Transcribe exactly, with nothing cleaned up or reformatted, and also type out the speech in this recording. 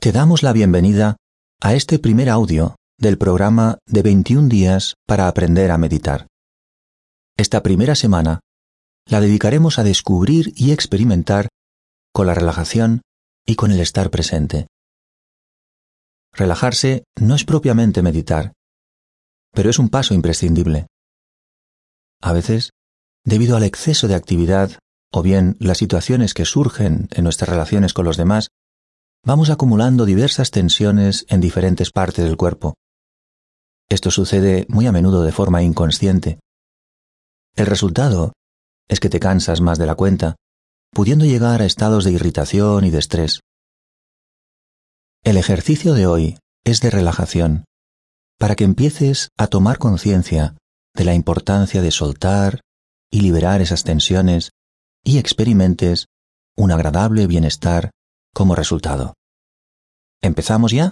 Te damos la bienvenida a este primer audio del programa de veintiún días para aprender a meditar. Esta primera semana la dedicaremos a descubrir y experimentar con la relajación y con el estar presente. Relajarse no es propiamente meditar, pero es un paso imprescindible. A veces, debido al exceso de actividad o bien las situaciones que surgen en nuestras relaciones con los demás, vamos acumulando diversas tensiones en diferentes partes del cuerpo. Esto sucede muy a menudo de forma inconsciente. El resultado es que te cansas más de la cuenta, pudiendo llegar a estados de irritación y de estrés. El ejercicio de hoy es de relajación, para que empieces a tomar conciencia de la importancia de soltar y liberar esas tensiones y experimentes un agradable bienestar como resultado. ¿Empezamos ya?